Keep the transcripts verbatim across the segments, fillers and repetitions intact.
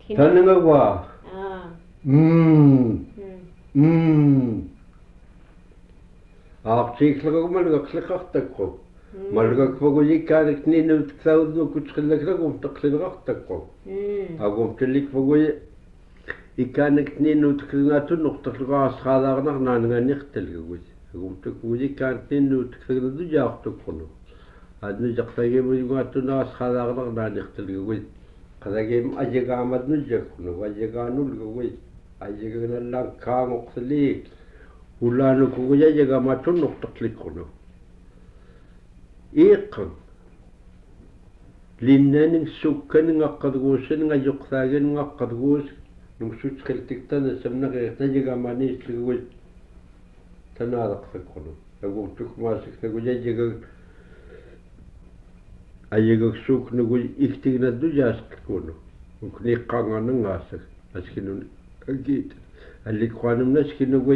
Tanengawa. Ah. Mm. Mm. Mm. Artikelgo malgakliqartakku. Malgakvoguyikkaanik ninut tsaudnu kutskillaklegum taqlinqartakku. Mm. Agum tillikvoguyi ikkaanik ninut qilingatunnortorluqaasqaalaarnarnaananganiqtalgugut. Agum tukuyikkaanit ninut qilingalujaartukkunu. Adnu jaqtagimujugaattunaasqaalaarnarnaaniqtalgugut. Qadagim ajagaamatnujakkunu ajagaanulgugut. Ajaganallaan kaangoqsaliik. Ulanu kuguya jaga matun noktaklikunu. Iqan. Linnaning sukkaning aqqadguusin ngajuksaagin ngaqqadguus nungsutskiltiktana samnaqiiqta jaga maniisligui tanaadaqsakkunu. Agurtukmaasiqtaguya jaga ajagak suknugui iktignaddu jaasqkunu. Ukniqqaanganangaasaq askinun agit allikquanumnaskinuguy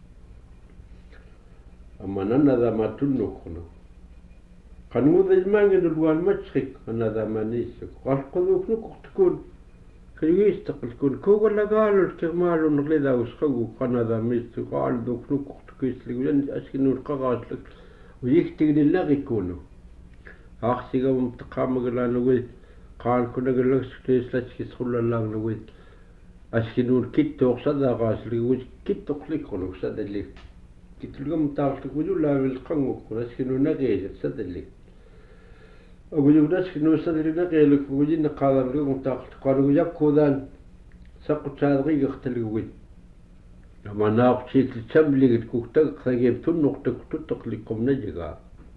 amananada matunnukkunu. Qanngudilmaangin ulwaan matchik anada manisuk. Qalquduknukuqtukun. Kriistaqilkun kugalagaalul kirmaalun qidausqagu qanada mistu qaalduknukuqtukisligun askinun qaqaaslak uyiktignillaqikunu. Aqsigam taqamaglaanugui qaankunagalaksutiislachkisqullalaanugui askinun kittuoqsadaqaasligun kittoqlikunu sadallik. Kitulgam taartukulu laavil qangukkun askinunnaqiisit sadallik. Aguyugnaskinu sadallinnaqiiluk gujinna qaadarlugum taartuqanugujakkuudaan saqqutaadqiigertalgugut. Amanaaqchiikli chamligit kuktaqsagim tunnuqtak tuttaqlikkumnajigaa.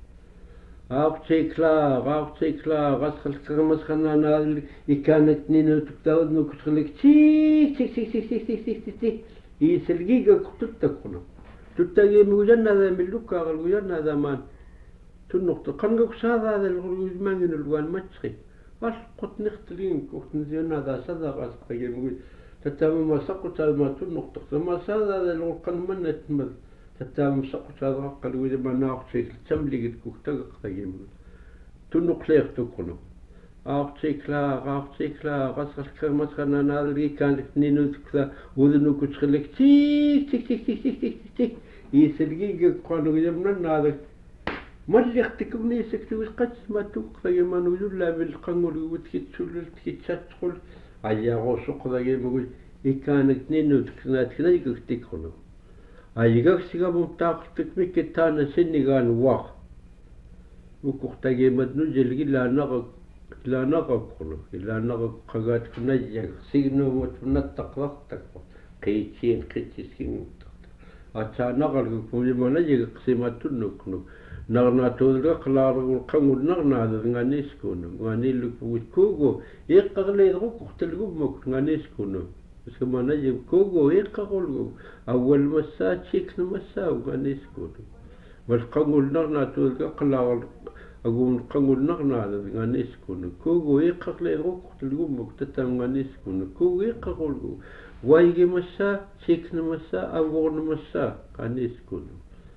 Aaqchiiklaa aaqchiiklaa qasqalqarmasqanaanaal ikkaanat ninutuktaudnu kutqalik chiik chiik chiik chiik chiik chiik chiik chiik iisilgiga kututtakunu. Tuttagimuujannada millukkaaqalgujannadamaan tunnuqta qanguksaadaadalgulgujmaanginulwaan matchqi qalqutniqtligin kuqtnisiunnaada sadaqaasqagimugut tattaamama saqqutaalmaa tunnuqtaqsama saadaadalgulqanmannatmad tattaamam saqqutaadqaqqalgujamanaaqchiikli chamligit kuktaqaqtagimugut tunnuqliiqtukkunu aaqchiiklaa aaqchiiklaa qasqalqarmasqanaanaadalgikkaanlik ninutuksa udunukutqillik chiik chiik chiik chiik chiik chiik chiik iisilgiga qanugujamnannaada malliqtikugniisaktugus qatsmatuqqagimanujullaabil qangulgugut kitsullult kitsatqul ayaaquusuqqagimugut ikkaanik ninutuknaatkinajgagtikqunu ayigagsigamum taaqaltikmikki taana sinnigaan waq ukuqtagimatnu jilgilaanaqak ilaanaqakkunu ilaanaqaqqagaatkunajjag signuumutnattaqlaqtakku qiitsiin qitsiskinguttaq atsaanaqalgukmulimanajig qsimatunnukkunu narnaatuudga qalaargul qangulnarnaadad nganiiskunu nganilukugutkuugu iqqaqleedquqtalgummak nganiiskunu iskumanajig kuugu iqqaqulgu awwalmassaa chiiknamassaa nganiiskunu walqangulnarnaatuudga qalaar agun qangulnarnaadad nganiiskunu kuugu iqqaqleedquqtalgummuk tatamnganiiskunu kuugu iqqaqulgu waygimassaa chiiknamassaa awwurnamassaa nganiiskunu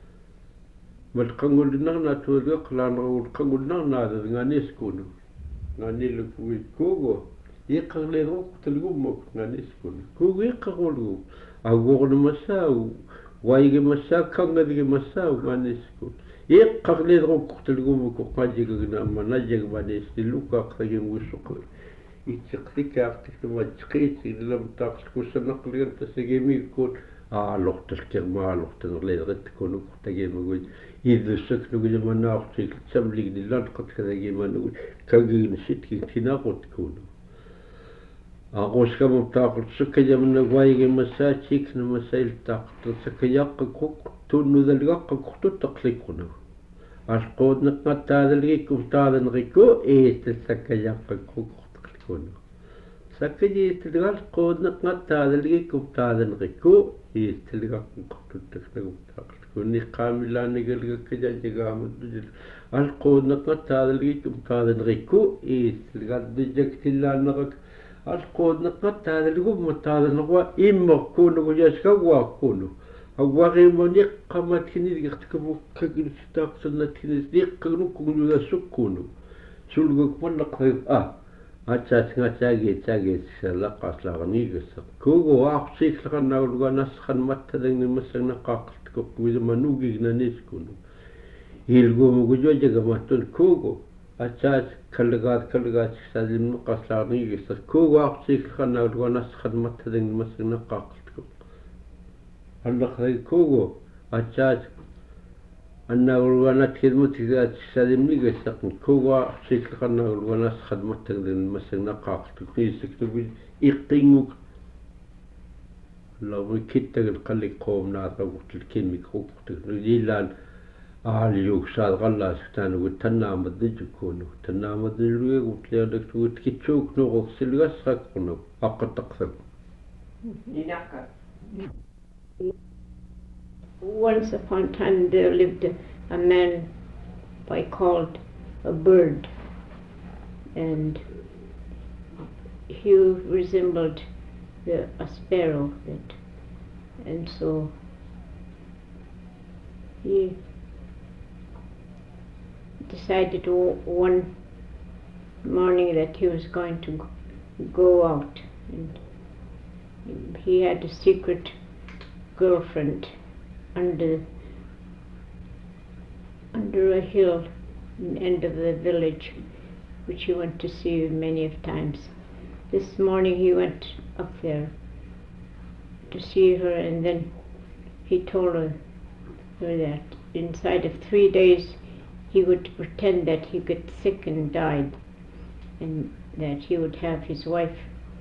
walqangulnarnaatuudga qalaargul qangulnarnaadad nganiiskunu nganilukugit kuugu iqqaqleedquqtalgummuk nganiiskunu kuugu iqqaqulgu awwurnamassaa waygimassaa kangadgimassaa nganiiskunu iqqaqleedquqtalgummuk qajigagna manajagmanistilukkaaqtagimugusuq itseqtikaartiknumatqiitsilam taaqskussanaqligan tasagimiikkun aalortalkermaalortanerleerittkunu tagimagut idussaknugujamanaaqtiik samlignillaanqatkadagimanugut kagignisitkiktinaaqutkunu aquskamum taaqulsukkajamna waygimassaa chiiknamassailtaaqtarsakkayaqqakuk tunnudalgaqqakuqtuttaqlikkunu alquudneqqattaadalgikkum taadanrikku iistassakkayaqqakuqtaqlikkunu sakkajiistilgal quudneqqattaadalgikkum taadanrikku iistilgaqqakuqtuttaqlikkunu qaamilaanigalgakkajajagaamatnujil alquudneqqattaadalgikkum taadanrikku iistilgaddijaktillaannaqak alquudneqqattaadalgumma taadanrwa immerkuunugujaskawaakkunu awwaqimaniqqamatkinidigertikamukkagilistaqsannatkinis diqqagnukkugujugassukkuunu sulgukmallaqtagib ah атсаатингатааги таагиитсаллаққарлаарниигасса кугу аартииллақарнаагулуганассақанматталангнимассагнаққааққартук мисаманугигнанискуну илгуумугужуажагаматтун кугу атсаат каллагаат каллагаат саалимнеққарлаарниигасса кугу аартииллақарнаагулуганассақанматталангнимассагнаққааққартук аллақраги кугу атсаат аннаагулуганат хилмутигаат саалимнигаассақн кугуа сииллақарнаагулуганассақанматталангнимассагнаққааққартук нииссактуги иққингук лавми киттагат қаллиққоомнаатагуттул киммикруктук нуилаан аалиугсаалеқарлаас таанугут таннааматнитуккууну таннааматнилугагут леалактугут китсуук нуқорсилгассааққуну аққаттақсак Ninaka. Once upon a time there lived a man by called a bird, and he resembled the, a sparrow, that, and so he decided one morning that he was going to go out, and he had a secret girlfriend under under a hill in the end of the village, which he went to see many of times. This morning he went up there to see her, and then he told her, her that inside of three days he would pretend that he got sick and died, and that he would have his wife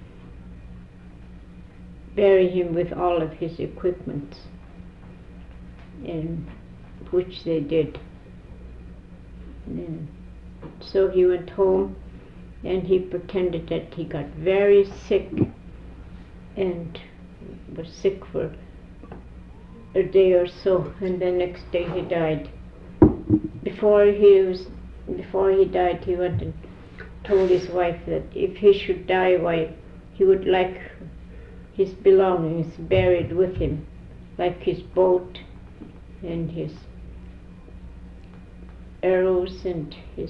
bury him with all of his equipment, and which they did. And so he went home and he pretended that he got very sick and was sick for a day or so, and the next day he died. Before he was before he died, he went and told his wife that if he should die, why he would like his belongings buried with him, like his boat and his arrows and his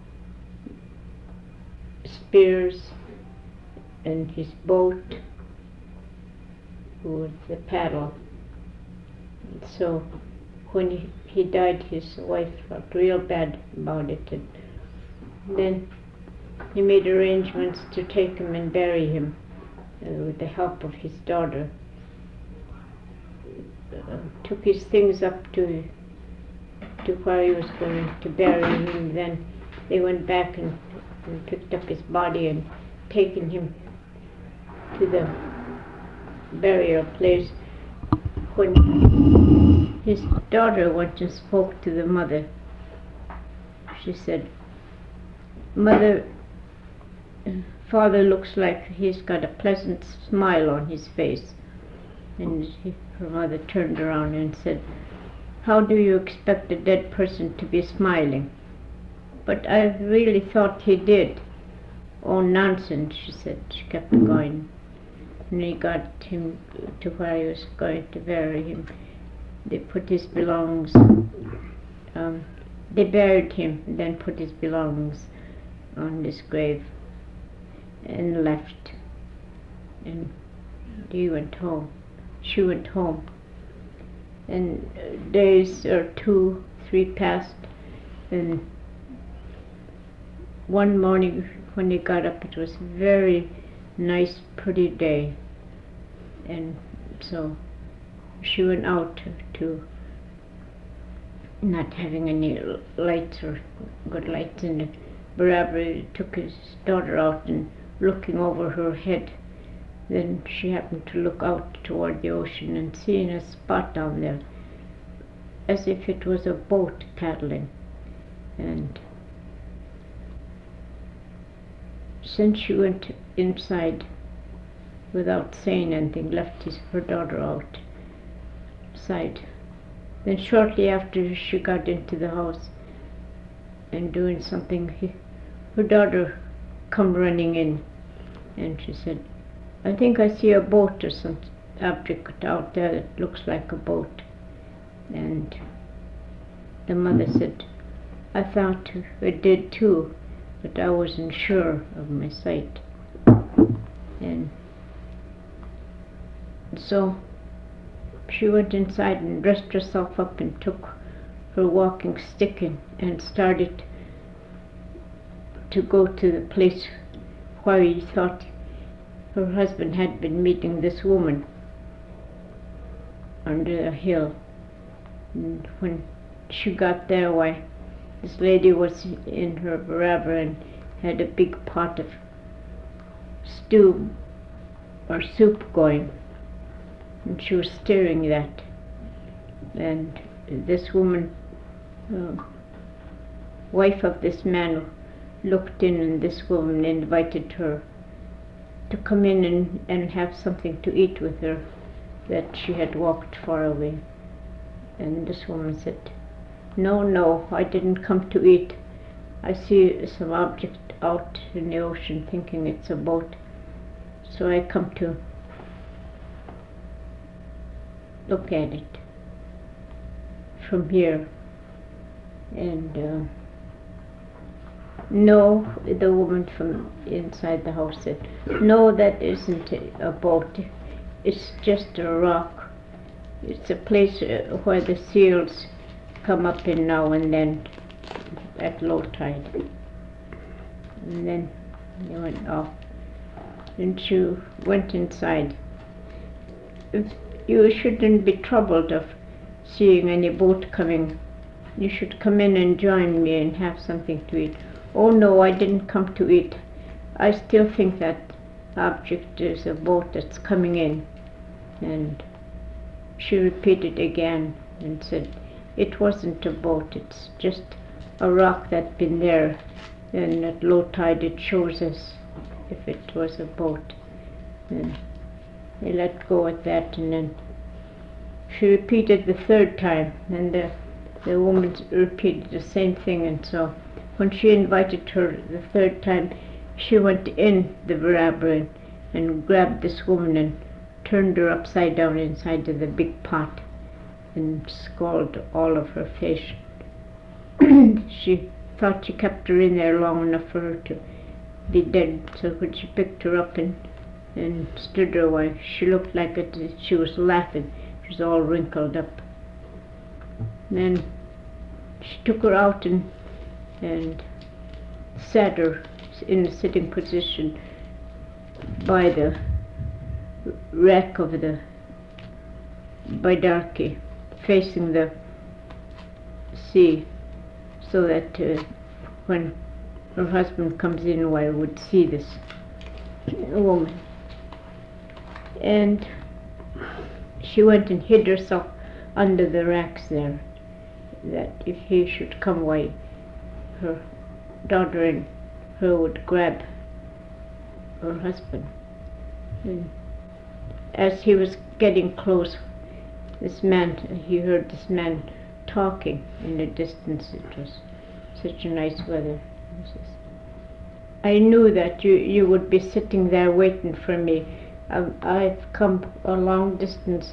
spears and his boat with the paddle. And so when he, he died, his wife felt real bad about it, and then he made arrangements to take him and bury him uh, with the help of his daughter. Uh, took his things up to to where he was going to bury him. Then they went back and, and picked up his body and taken him to the burial place. When his daughter went and spoke to the mother, she said, "Mother, Father looks like he's got a pleasant smile on his face." And he, her mother turned around and said, "How do you expect a dead person to be smiling?" "But I really thought he did." "Oh, nonsense," she said. She kept going. And he got him to where he was going to bury him. They put his belongings, um, they buried him, and then put his belongings on his grave and left. And he went home. She went home. And days or two, three passed, and one morning when he got up, it was a very nice, pretty day, and so she went out to, to not having any lights or good lights in it. Barbara took his daughter out, and looking over her head, then she happened to look out toward the ocean and seeing a spot down there, as if it was a boat paddling. And since she went inside without saying anything, left his, her daughter outside. Then shortly after she got into the house and doing something, he, her daughter come running in, and she said, "I think I see a boat or some object out there that looks like a boat." And the mother said, "I thought it did too, but I wasn't sure of my sight. And so she went inside and dressed herself up and took her walking stick and, and started to go to the place where he thought her husband had been meeting this woman under a hill. And when she got there, why, this lady was in her veranda and had a big pot of stew or soup going, and she was stirring that. And this woman, uh, wife of this man, looked in, and this woman invited her to come in and, and have something to eat with her, that she had walked far away. And this woman said, "No, no, I didn't come to eat. I see some object out in the ocean, thinking it's a boat, so I come to look at it from here." And uh, no, the woman from inside the house said, "No, that isn't a boat. It's just a rock. It's a place uh, where the seals come up in now and then at low tide." And then they went off, and she went inside. "You shouldn't be troubled of seeing any boat coming. You should come in and join me and have something to eat." "Oh no, I didn't come to eat. I still think that object is a boat that's coming in." And she repeated again and said, "It wasn't a boat, it's just a rock that's been there, and at low tide it shows us if it was a boat." And they let go at that, and then she repeated the third time, and the, the woman repeated the same thing. And so when she invited her the third time, she went in the veranda and grabbed this woman and turned her upside down inside of the big pot and scalded all of her face. She thought she kept her in there long enough for her to be dead, so when she picked her up and, and stood her away, she looked like it, she was laughing. She was all wrinkled up. And then she took her out and, and sat her in a sitting position by the wreck of the Baidarki, facing the sea, so that uh, when her husband comes in, I would see this woman. And she went and hid herself under the racks there, that if he should come away, her daughter and her would grab her husband. And as he was getting close, this man, he heard this man talking in the distance. It was such a nice weather. He says, "I knew that you, you would be sitting there waiting for me. Um, I've come a long distance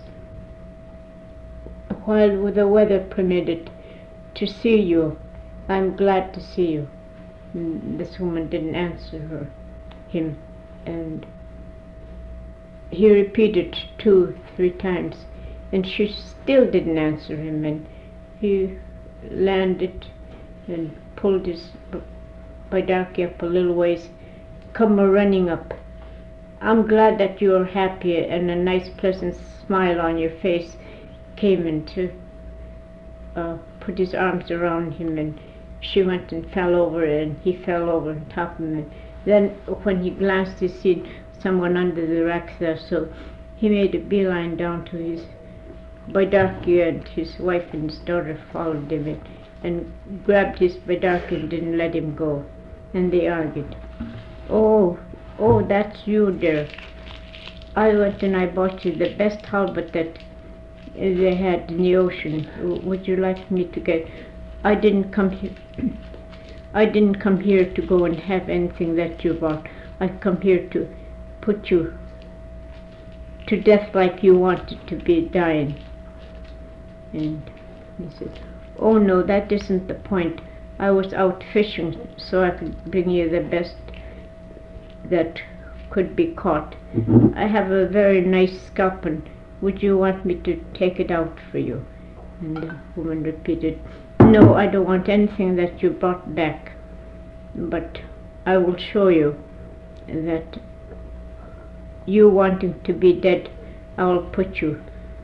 while the weather permitted to see you. I'm glad to see you." And this woman didn't answer her, him, and he repeated two, three times, and she still didn't answer him. And he landed and pulled his Baidarki up a little ways, come a running up. "I'm glad that you're happy," and a nice pleasant smile on your face came in to uh, put his arms around him, and she went and fell over, and he fell over on top of him. And then when he glanced, he seen someone under the racks there, so he made a beeline down to his Baidarki, and his wife and his daughter followed him in, and grabbed his Baidarki and didn't let him go. And they argued. "Oh, oh, that's you, dear. I went and I bought you the best halibut that they had in the ocean. Would you like me to get? I didn't come here. I didn't come here to go and have anything that you bought. I come here to put you to death like you wanted to be dying." And he said, "Oh no, that isn't the point. I was out fishing so I could bring you the best that could be caught. I have a very nice sculpin. Would you want me to take it out for you? And the woman repeated, no, I don't want anything that you brought back, but I will show you that you wanting to be dead, I will put you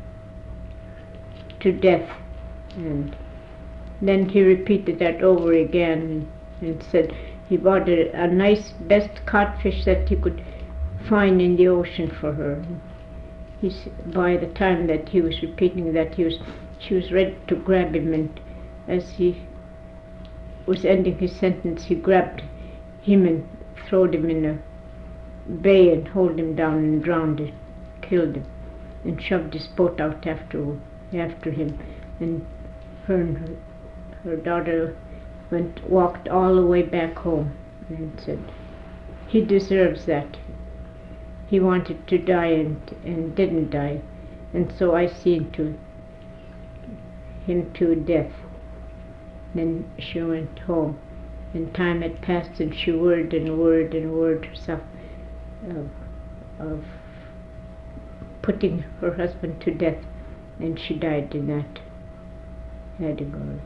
to death. And then he repeated that over again and, and said he bought a, a nice best codfish that he could find in the ocean for her. He's, by the time that he was repeating that, he was, she was ready to grab him, and as he was ending his sentence, he grabbed him and throwed him in a bay and hold him down and drowned him, killed him, and shoved his boat out after after him. And her and her, her daughter went walked all the way back home and said, he deserves that. He wanted to die and, and didn't die, and so I seen to him to death. Then she went home, and time had passed, and she worried and worried and worried herself of, of putting her husband to death, and she died in that category.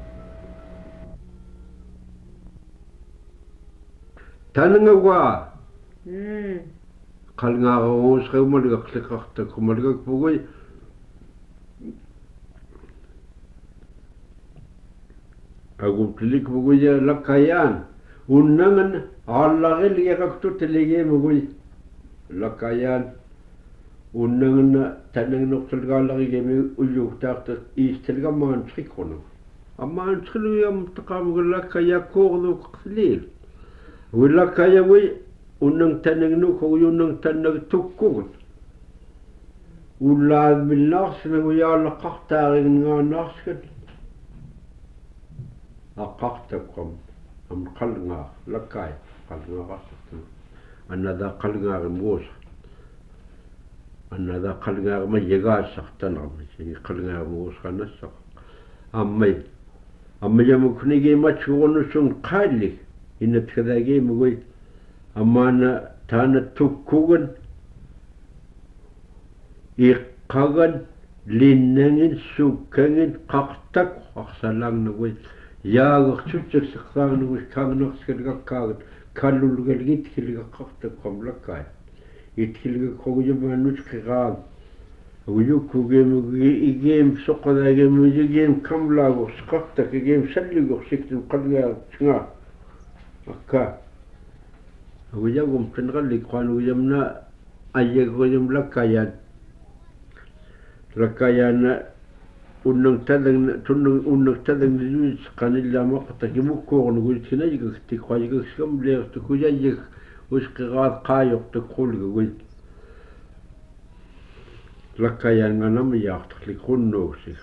Tanangawa. Mm. Kalnga ons gemaliga klikakta kumaliga pugoi. Agum tilik pugoi lakayan. Unangan allagel yakaktu tilige pugoi lakayan. Unangan tanang nokselgalagi gemi uyuktakta istelga man trikono. Aman triluyam takamgala kaya korno khlil. Willa kaya wi unang tanang no ko unang tanang tukkugut. Ulla bilnas na wiya la qaqtarin nga naskat. Aqaqtakum am qalnga lakay qalnga qaqtu. Another qalnga mus. Another qalnga ma yaga saqtan am qalnga mus khanas ammay amma yamuknige ma chuonu sun qali in het gedage mugoi amana tana tukkugan iqagan linnangin sukangin qaqtak aqsalang nugoi yaag chutchak saqang nugoi kangnak skilga kagan kalulgalgit kilga qaqtak qamlakay itkilga qogja manuch qiqab ويوكو جيم جيم سقطا جيم جيم كملا وسقطك جيم سلي وسكت القلقة شنا أكا ويجوم تنغلي قانو يمنا أيك ويم لكايان لكايان ونن تدن تنن ونن تدن لجوز قان إلا ما قطك يمكو نقول كنا يجك تقوى يجك سكم ليه تقول يجك وسقطات قايق تقول قول Lakayan nga nam yacht likunno sig.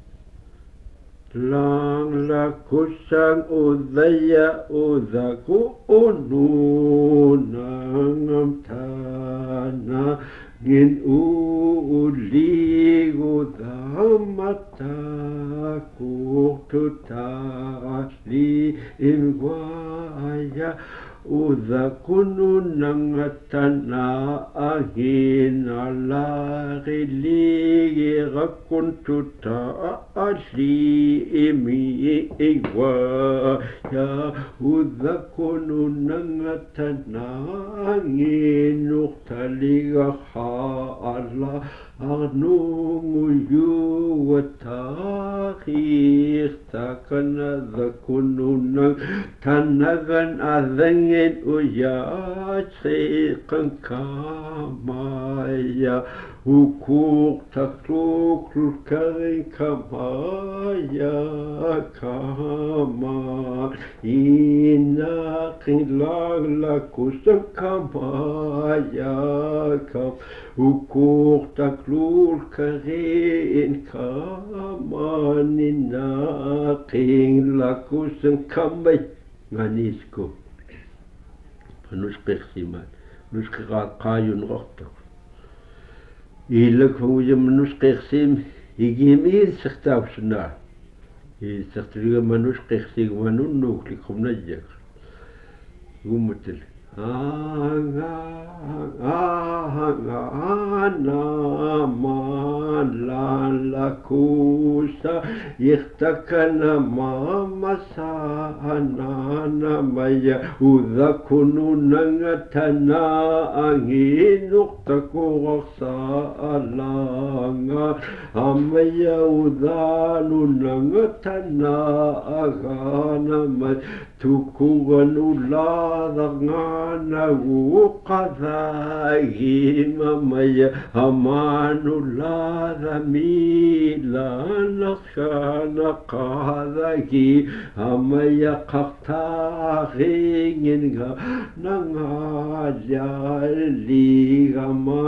Lang la kusang udaya udaku unu nangam tana ngin uli udamata kututali imwaya udakunu nangatana angin alagili rakuntuta ali imi igwa ya udakunu nangatana angin uktaliga hala arnungu yuwatahir takana dakunu nang tanagan adangin uya tsiqan kamaya hukuk takluk lulkarin kamaya kama inakin laglakusan kamaya kam hukuk takluk karin kama inakin lakusan kamay nganisku Nus persiman, nus kerat kayun rohtak. Ilak fujam nus persim, igim il sertav suna. يستخدم منوش قيختي منون نوك لكم نجك قمتل أنا ما لا لكوسا يختكنا ما مسانا نميا وذا كنو نغتنا أهي نقتكو غصا لانغا أميا وذا نغتنا أغانا مي تكون ulaadangana uqadahimamaya amanu laadamilanakana qadahi amaya qaqtaqinginga nangajaligama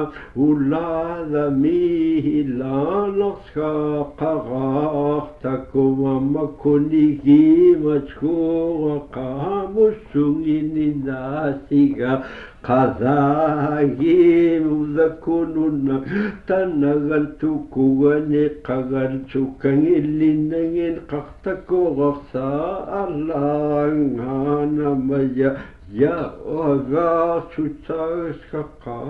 ulaadamilanaksa qaqaqtakumamakunigi machkuga qamusungini nasiga qadagi uzakununa tanagan tukugani qagan chukangillinangin qaqtakuqaqsa alangana maya ya aga sutaska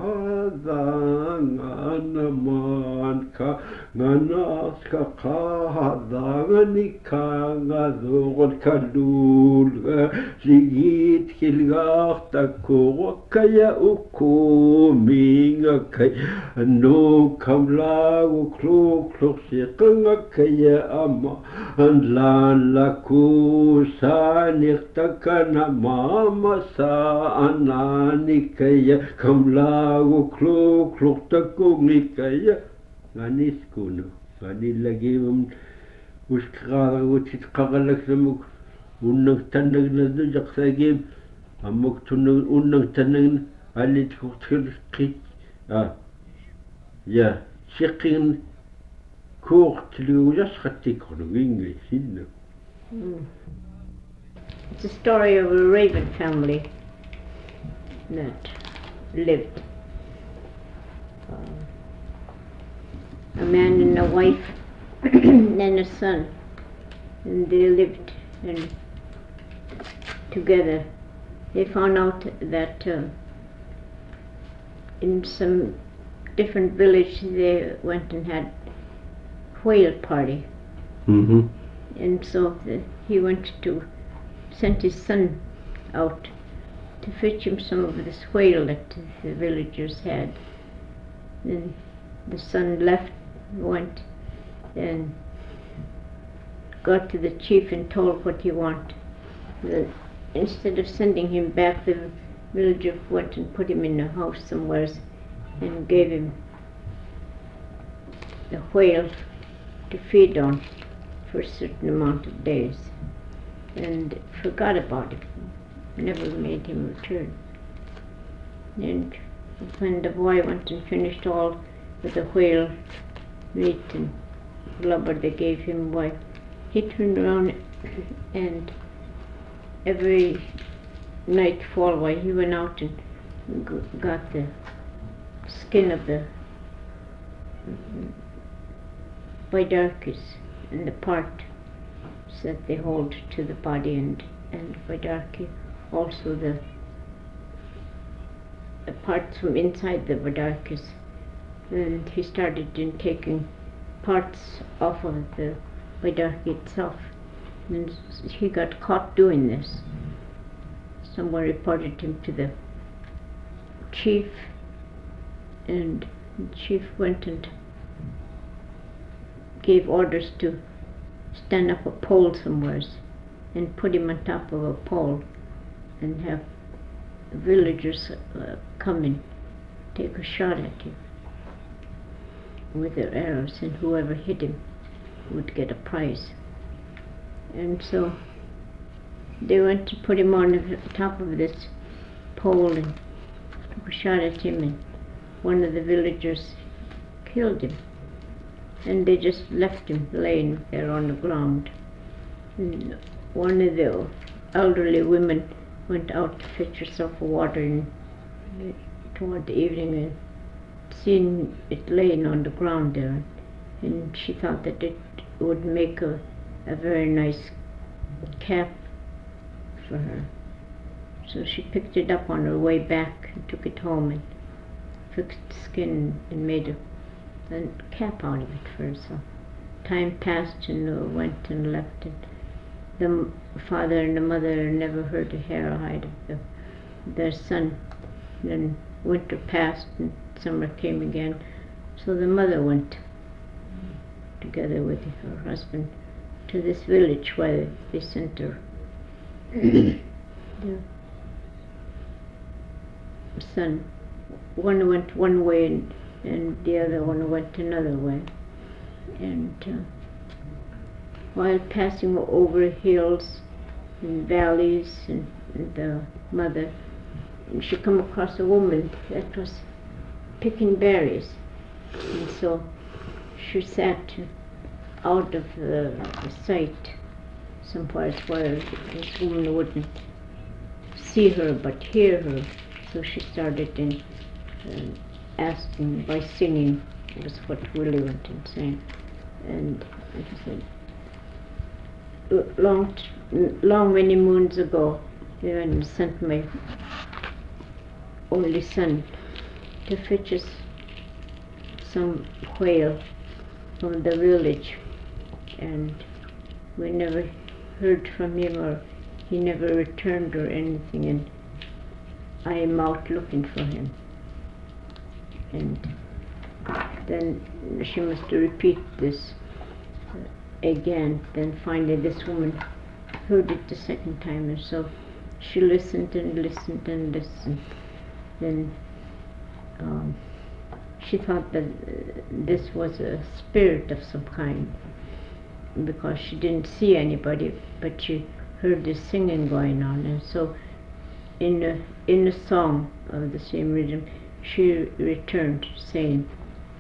qadangana manka nganaska qadangani kangadogon kalulga ligit kilgaqta kuqakaya ukuminga kay no kamlagu kluk siqanga kaya ama anlan lakusanirtakana mama sa anani kaya kamlagu kluk kluk takugni kaya nganis kuno ngani lagi um uskara utit qagalak samuk unnang tanag na dujak sagim amuk tunang unnang tanag alit kutkir qit ah ya shiqin kuqt liujas khatik kono English inna. It's a story of a raven family that lived. Uh, a man and a wife and a son, and they lived and together. They found out that uh, in some different village they went and had whale party, Mm-hmm. and so the, he went to sent his son out to fetch him some of this whale that the villagers had. Then the son left, went and got to the chief and told what he wanted. The, instead of sending him back, the villager went and put him in a house somewhere and gave him the whale to feed on for a certain amount of days, and forgot about it, never made him return. And when the boy went and finished all with the whale meat and blubber they gave him, why, he turned around and every nightfall, why, he went out and g- got the skin of the vidarkis and the part that they hold to the body, and and vidarki, also the, the parts from inside the vidarkis, and he started in taking parts off of the vidarki itself, and he got caught doing this. Someone reported him to the chief, and the chief went and gave orders to stand up a pole somewhere and put him on top of a pole and have villagers uh, come and take a shot at him with their arrows, and whoever hit him would get a prize. And so they went to put him on the top of this pole and took a shot at him, and one of the villagers killed him. And they just left him laying there on the ground. And one of the elderly women went out to fetch herself water in, toward the evening, and seen it laying on the ground there, and she thought that it would make a, a very nice cap for her. So she picked it up on her way back and took it home and fixed the skin and made a, a cap out of it for herself. Time passed and uh, went and left, and the m- father and the mother never heard a hair or hide of the, their son. Then winter passed and summer came again, so the mother went together with her husband to this village where they sent her their son. One went one way and, and the other one went another way. And uh, while passing over hills and valleys, and, and the mother, she come across a woman that was picking berries, and so she sat out of the, the sight somewhere where this woman wouldn't see her but hear her. So she started in uh, asking by singing, was what Willie went and sang. And he said, long, long many moons ago, Evan sent my only son to fetch us some whale from the village, and we never heard from him, or he never returned or anything, and I am out looking for him. And then she must repeat this uh, again. Then finally this woman heard it the second time, and so she listened and listened and listened. Then um, she thought that uh, this was a spirit of some kind, because she didn't see anybody, but she heard this singing going on. And so in a, in a song of the same rhythm, she returned saying,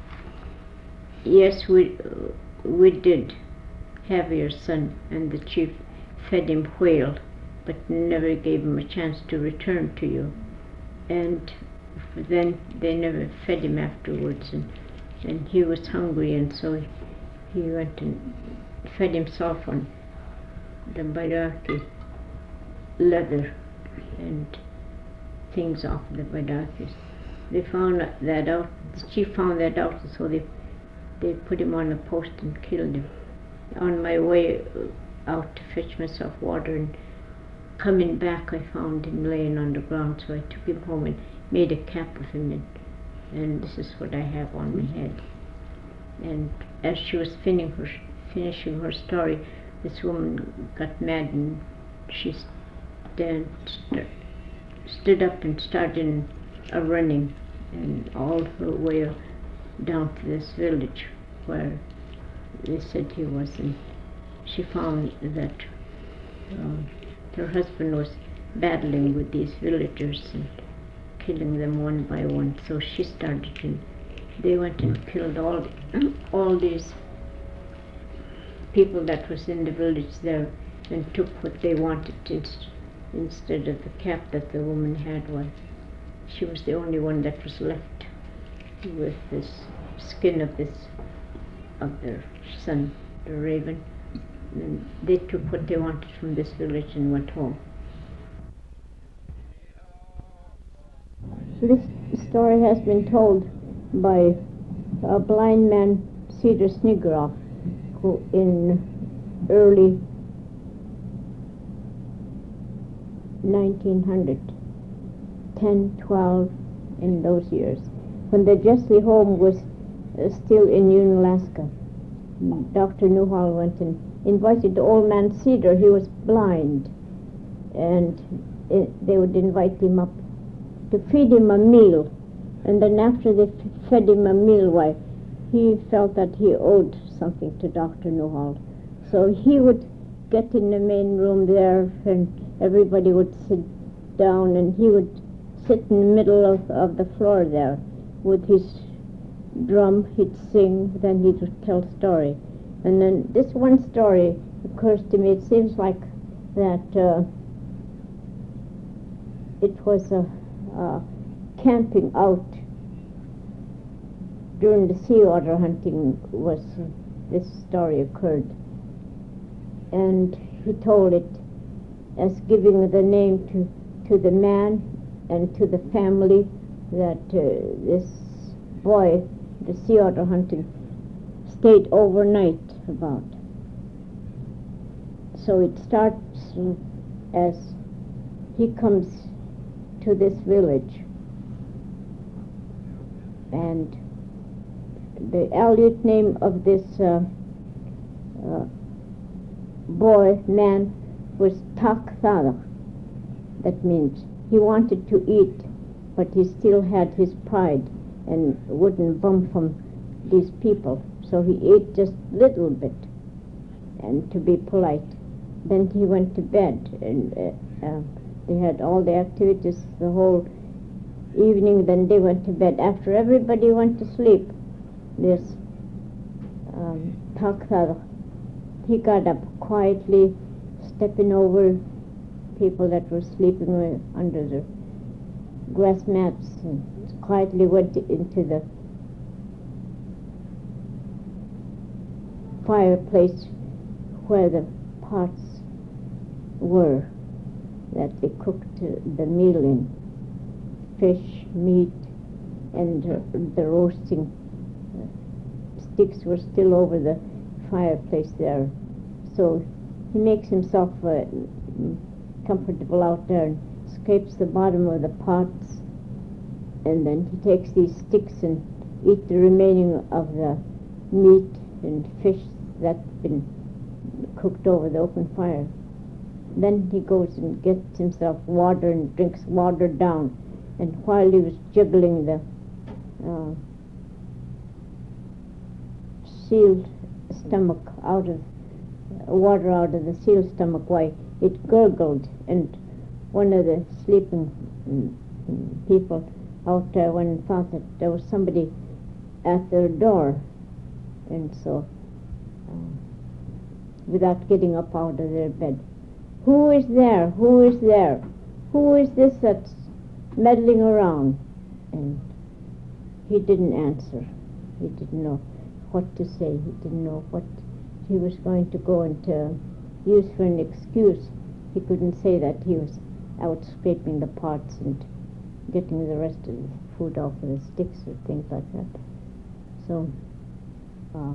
yes, we uh, we did have your son, and the chief fed him whale, but never gave him a chance to return to you. And then they never fed him afterwards, and, and he was hungry, and so he went and fed himself on the Bairaki leather and things off the Bairakis. They found that out, the chief found that out, so they they put him on a post and killed him. On my way out to fetch myself water and coming back, I found him laying on the ground, so I took him home and made a cap of him, and, and this is what I have on my head. And as she was finishing her, finishing her story, this woman got mad, and she stand, st- stood up and started a running, and all her way down to this village where they said he was, and she found that uh, her husband was battling with these villagers and killing them one by one. So she started, and they went and killed all all these people that was in the village there, and took what they wanted inst- instead of the cap that the woman had. One, she was the only one that was left with this skin of this of their son, the raven. And they took what they wanted from this village and went home. This story has been told by a blind man, Cedar Snigroff, who in early nineteen hundred, ten, twelve, in those years, when the Jessley home was uh, still in Unalaska. Doctor Newhall went and invited the old man Cedar. He was blind, and it, they would invite him up to feed him a meal, and then after they f- fed him a meal, why, he felt that he owed something to Doctor Newhall. So he would get in the main room there, and everybody would sit down, and he would sit in the middle of, of the floor there with his drum. He'd sing, then he would tell a story. And then this one story occurs to me. It seems like that uh, it was a uh, camping out during the sea otter hunting was uh, this story occurred. and he told it as giving the name to, to the man and to the family that uh, this boy, the sea otter hunting, stayed overnight about. So it starts as he comes to this village, and the Aleut name of this uh, uh, boy, man, was Tak Thada. That means he wanted to eat, but he still had his pride and wouldn't bum from these people. So he ate just a little bit, and to be polite. Then he went to bed, and uh, uh, they had all the activities the whole evening. Then they went to bed. After everybody went to sleep, this um, Tak Thada, he got up quietly, stepping over people that were sleeping under the grass mats, and quietly went into the fireplace where the pots were that they cooked the meal in, fish, meat, and uh, the roasting uh, sticks were still over the fireplace there. So he makes himself uh, comfortable out there and scrapes the bottom of the pots, and then he takes these sticks and eat the remaining of the meat and fish that's been cooked over the open fire. Then he goes and gets himself water and drinks water down, and while he was juggling the uh, sealed stomach out of uh, water out of the sealed stomach, why it gurgled, and one of the sleeping mm, people out there went and thought that there was somebody at their door, and so uh, without getting up out of their bed, who is there, who is there, who is this that's meddling around? And he didn't answer. He didn't know what to say. He didn't know what he was going to go and uh, use for an excuse. He couldn't say that he was out scraping the pots and getting the rest of the food off of the sticks or things like that. So uh,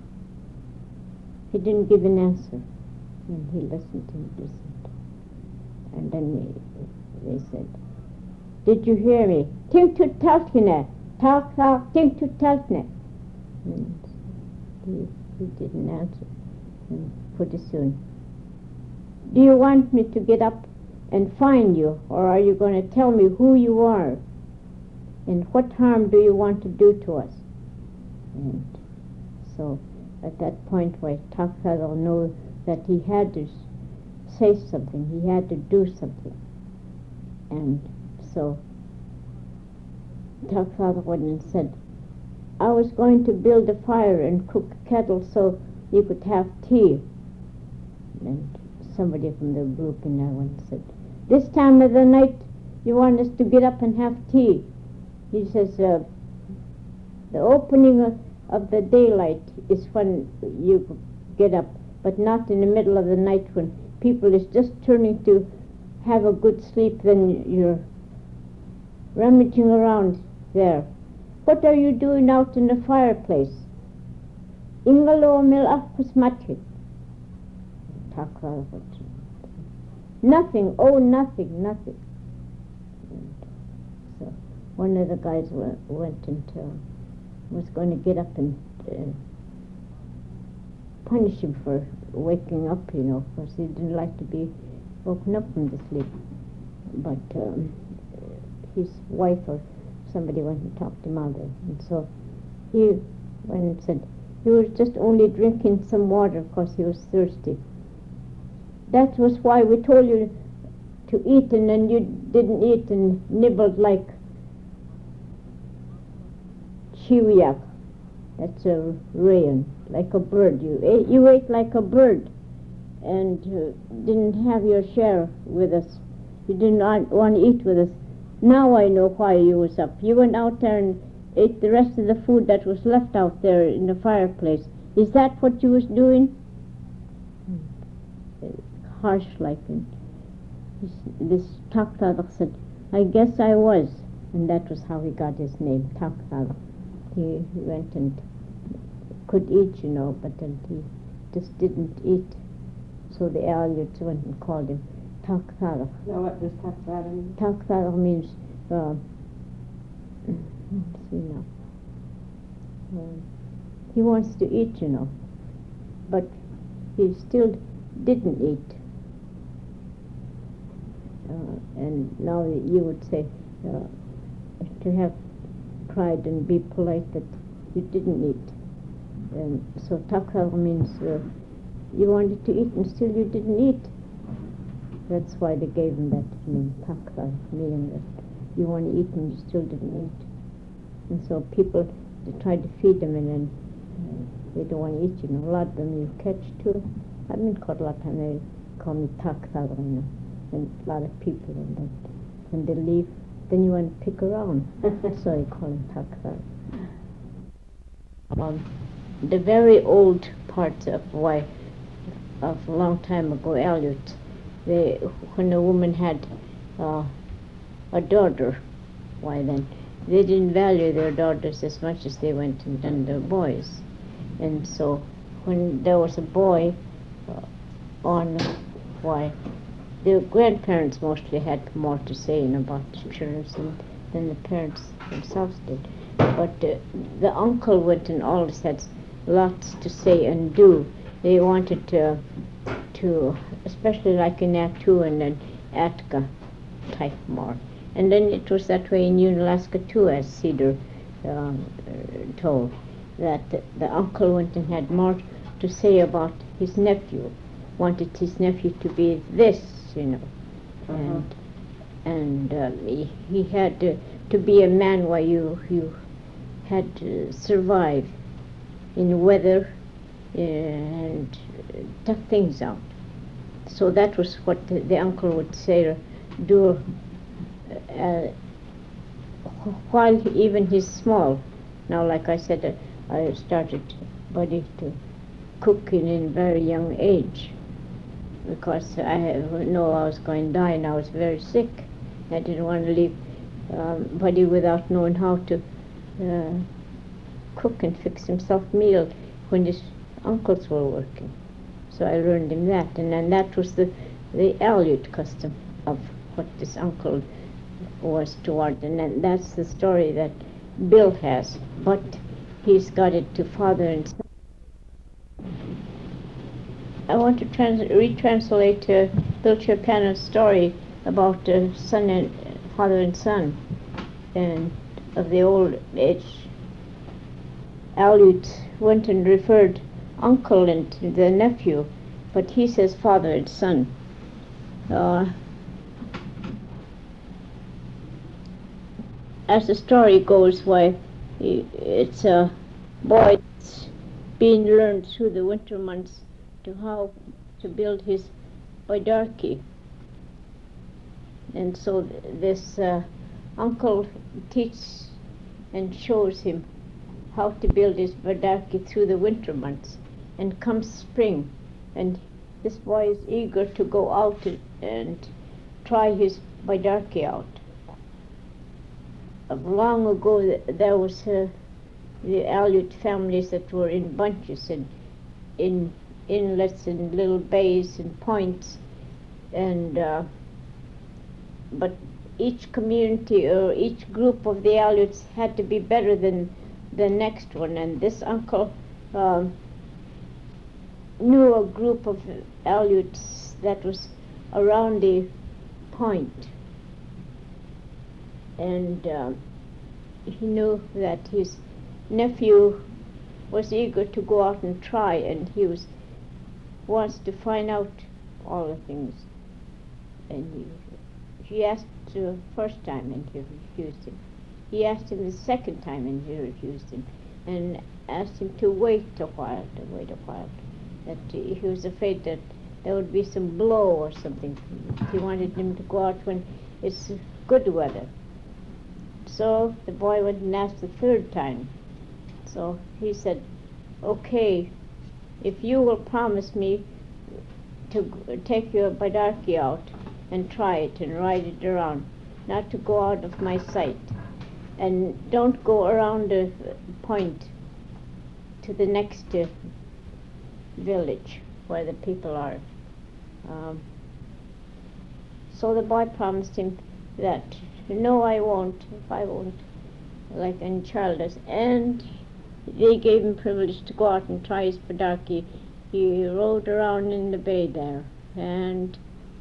he didn't give an answer, and he listened and listened. And then they, they said, "Did you hear me? Think to Talkine, talk, talk, think to Talkine." And he, he didn't answer. And pretty soon, "Do you want me to get up and find you, or are you going to tell me who you are? And what harm do you want to do to us?" And so at that point, why Tak Thada knew that he had to say something, he had to do something. And so Tak Thada went and said, "I was going to build a fire and cook kettle so you could have tea." And somebody from the group in there went and said, "This time of the night you want us to get up and have tea?" He says, uh, "The opening of, of the daylight is when you get up, but not in the middle of the night when people is just turning to have a good sleep. Then you're rummaging around there. What are you doing out in the fireplace?" "Ingalo mil afkusmatri." "Nothing, oh nothing, nothing." And so one of the guys went, went and uh, was going to get up and uh, punish him for waking up, you know, because he didn't like to be woken up from the sleep. But um, his wife or somebody went and talked him out of it. And so he went and said he was just only drinking some water because he was thirsty. "That was why we told you to eat, and then you didn't eat and nibbled like chiwiak." That's a rayon, like a bird. You ate, you ate like a bird, and uh, didn't have your share with us. You didn't want to eat with us. Now I know why you was up. You went out there and ate the rest of the food that was left out there in the fireplace. Is that what you was doing?" harsh like. And this Takthadach said, I guess I was. And that was how he got his name, Takthadach. He, he went and could eat, you know, but then he just didn't eat. So the Aleuts went and called him Takthadach. Now what does Takthadach mean? Takthadach means, uh, let's see now, uh, he wants to eat, you know, but he still didn't eat. Uh, and now you would say, uh, to have pride and be polite that you didn't eat. And so Takthadach means uh, you wanted to eat and still you didn't eat. That's why they gave him that name, Takthadach, meaning that you want to eat and you still didn't eat. And so people, they tried to feed them and then uh, they don't want to eat, you know. A lot of them you catch too. I've been caught a lot of time, they call me Takthadach, you know, and a lot of people, and then when they leave, then you want to pick around. So you call him Takthadach. Um, the very old parts of why, of a long time ago, Aleut, they, when a woman had uh, a daughter, why then, they didn't value their daughters as much as they went and done their boys. And so when there was a boy uh, on, why, the grandparents mostly had more to say in about the children than, than the parents themselves did. But uh, the uncle went and always had lots to say and do. They wanted to, to especially like in Attu and then Atka type more. And then it was that way in Unalaska too, as Cedar um, uh, told, that the, the uncle went and had more to say about his nephew, wanted his nephew to be this, you know, uh-huh. and and um, he, he had to, to be a man while you you had to survive in weather uh, and tough things out. So that was what the, the uncle would say, do. Uh, while even he's small. Now, like I said, uh, I started Buddy to cook in a very young age because I know I was going to die and I was very sick. I didn't want to leave um, Buddy without knowing how to uh, cook and fix himself meal when his uncles were working. So I learned him that, and then that was the, the Aleut custom of what this uncle was toward, and then that's the story that Bill has, but he's got it to father and son. I want to trans- retranslate uh, Bill Chirpano's story about uh, son and uh, father and son, and of the old age. Aleut went and referred uncle and the nephew, but he says father and son. Uh, As the story goes, why it's a boy that's being learned through the winter months to how to build his bidarki. And so th- this uh, uncle teaches and shows him how to build his bidarki through the winter months. And comes spring, and this boy is eager to go out and, and try his bidarki out. Long ago, there was uh, the Aleut families that were in bunches and in inlets and little bays and points, and uh, but each community or each group of the Aleuts had to be better than the next one. And this uncle um, knew a group of Aleuts that was around the point. And uh, he knew that his nephew was eager to go out and try, and he was wants to find out all the things. And he, he asked the first time, and he refused him. He asked him the second time, and he refused him, and asked him to wait a while, to wait a while. That he was afraid that there would be some blow or something. He wanted him to go out when it's good weather. So the boy went and asked the third time. So he said, okay, if you will promise me to g- take your bidarki out and try it and ride it around, not to go out of my sight. And don't go around the point to the next uh, village where the people are. Um, so the boy promised him that, no, I won't, if I won't, like any child does. And they gave him privilege to go out and try his bidarki. He rode around in the bay there, and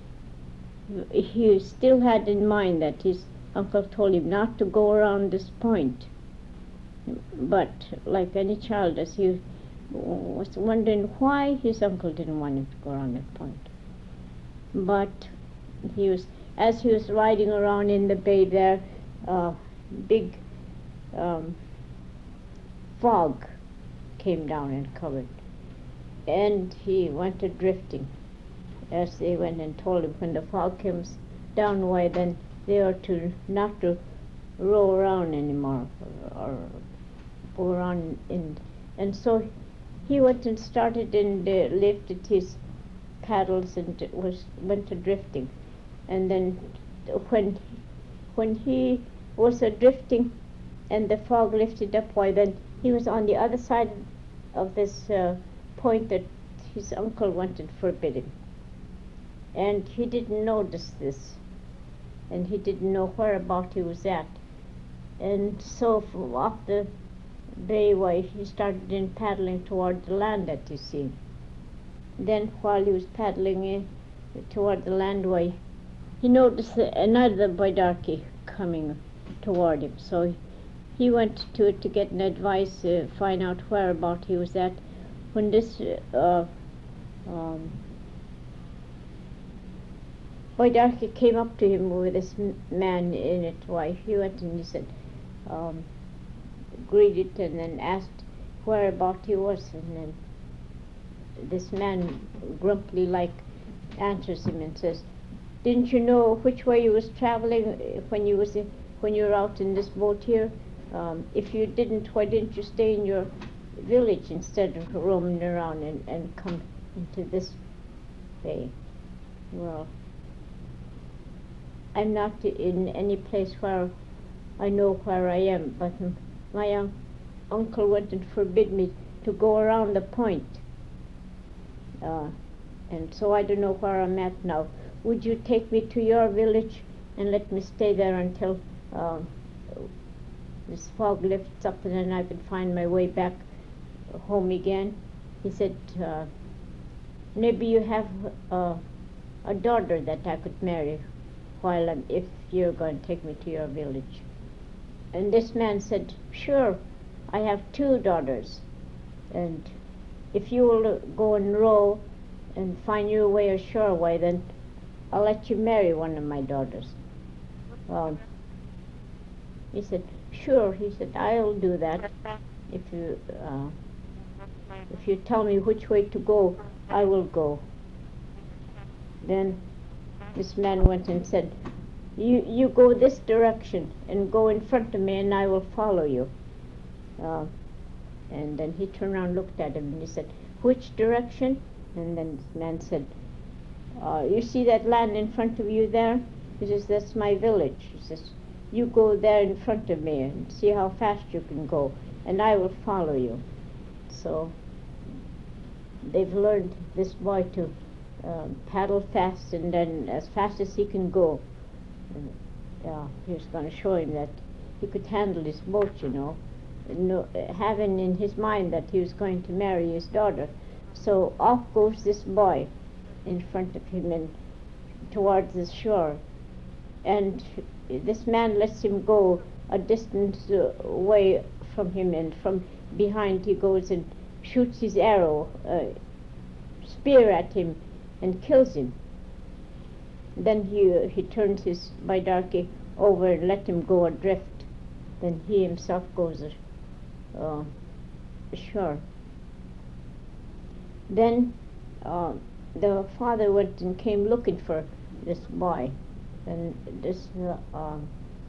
he still had in mind that his uncle told him not to go around this point. But like any child does, he was wondering why his uncle didn't want him to go around that point. But he was, as he was riding around in the bay there, uh, big um, fog came down and covered, and he went a drifting. As they went and told him, when the fog comes down, why then they are to not to row around anymore, or, or go around in. And so he went and started and uh, lifted his paddles and was went a drifting. And then when when he was a drifting and the fog lifted up, why then he was on the other side of this uh, point that his uncle wanted to forbid him. And he didn't notice this, and he didn't know whereabout he was at. And so from off the bay way, he started in paddling toward the land that he seen. Then while he was paddling in toward the landway, he noticed another bidarki coming toward him. So he, he went to it to get an advice, uh, find out whereabout he was at. When this uh, um, bidarki came up to him with this m- man in it, why he went and he said, um, greeted and then asked whereabout he was, and then this man grumpily like answers him and says, didn't you know which way you was traveling when you was in, when you were out in this boat here? Um, if you didn't, why didn't you stay in your village instead of roaming around and, and come into this bay? Well, I'm not in any place where I know where I am, but m- my un- uncle went and forbid me to go around the point. Uh, and so I don't know where I'm at now. Would you take me to your village and let me stay there until um, this fog lifts up and then I can find my way back home again? He said, uh, maybe you have uh, a daughter that I could marry while I'm, if you're going to take me to your village. And this man said, sure, I have two daughters, and if you will go and row and find your way ashore, why then I'll let you marry one of my daughters. Um, he said, sure, he said, I'll do that. If you uh, if you tell me which way to go, I will go. Then this man went and said, you, you go this direction and go in front of me and I will follow you. Uh, and then he turned around and looked at him and he said, which direction? And then this man said, uh, you see that land in front of you there? He says, that's my village. He says, you go there in front of me and see how fast you can go, and I will follow you. So they've learned, this boy, to um, paddle fast, and then as fast as he can go. And, yeah, he was going to show him that he could handle his boat, you know, no, having in his mind that he was going to marry his daughter. So off goes this boy in front of him and towards the shore, and this man lets him go a distance uh, away from him, and from behind he goes and shoots his arrow, uh, spear at him, and kills him. Then he he turns his bidarki over and let him go adrift. Then he himself goes uh, ashore. Then uh, the father went and came looking for this boy, and this uh, um,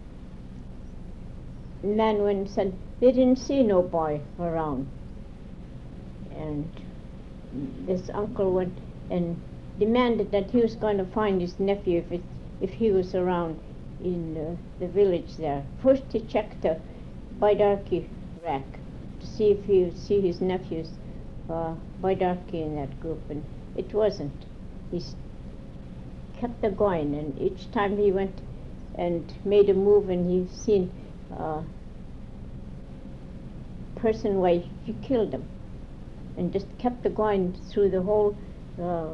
man went and said they didn't see no boy around. And this uncle went and demanded that he was going to find his nephew if, it, if he was around in uh, the village there. First he checked the Baidarki rack to see if he would see his nephews uh, Baidarki in that group, and it wasn't. He s- kept the going, and each time he went and made a move and he seen uh, person way, he killed him, and just kept the going through the whole uh,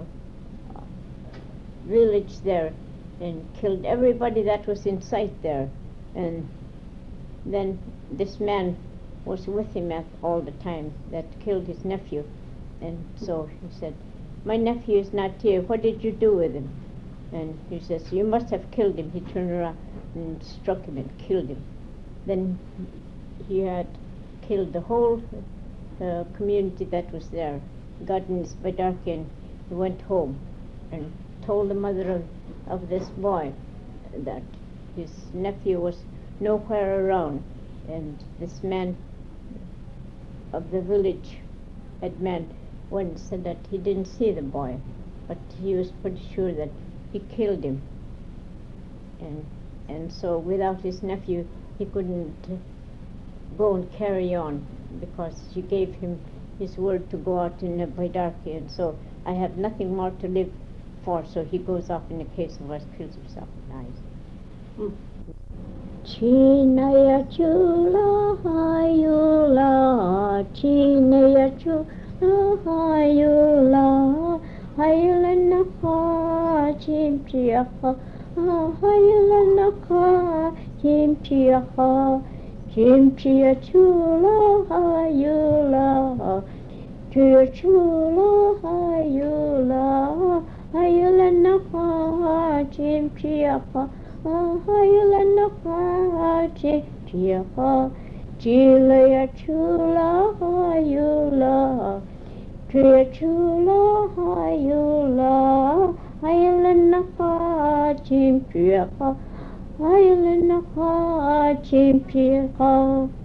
village there, and killed everybody that was in sight there. And then this man was with him at all the time that killed his nephew, and so he said, "My nephew is not here. What did you do with him?" And he says, "You must have killed him." He turned around and struck him and killed him. Then he had killed the whole uh, community that was there. Got in his Baidarki and he went home and told the mother of, of this boy that his nephew was nowhere around, and this man of the village head man went and said that he didn't see the boy, but he was pretty sure that he killed him. And and so without his nephew he couldn't uh, go and carry on, because he gave him his word to go out in the Baidarki, and so I have nothing more to live for, so he goes off in a case of us, kills himself, and dies. Chinaya chula hayula, chinaya chula hayula, hayula naka chimchiyaha, hayula naka chimchiyaha, chimchiya chula hayula, chula chula hayula, hayula naka chimchiyaha, hayula naka chimchiyaha, chilaya chula hayula, chula chula hayula, hayula naka chimchiyaha, hayula naka chimchiyaha.